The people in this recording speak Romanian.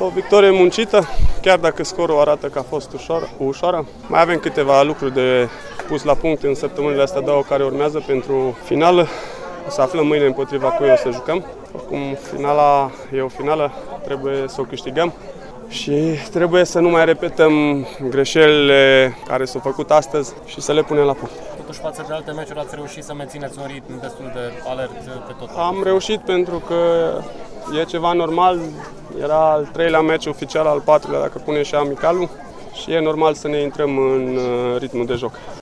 O victorie muncită, chiar dacă scorul arată că a fost ușoară. Mai avem câteva lucruri de pus la punct în săptămânile astea două care urmează pentru finală. O să aflăm mâine împotriva cui o să jucăm. Oricum, finala e o finală, trebuie să o câștigăm și trebuie să nu mai repetăm greșelile care s-au făcut astăzi și să le punem la punct. Totuși, față de alte meciuri, ați reușit să mențineți un ritm destul de alert pe tot. Am reușit pentru că e ceva normal, era al 3-lea meci oficial, al 4-lea dacă punem și amicalul și e normal să ne intrăm în ritmul de joc.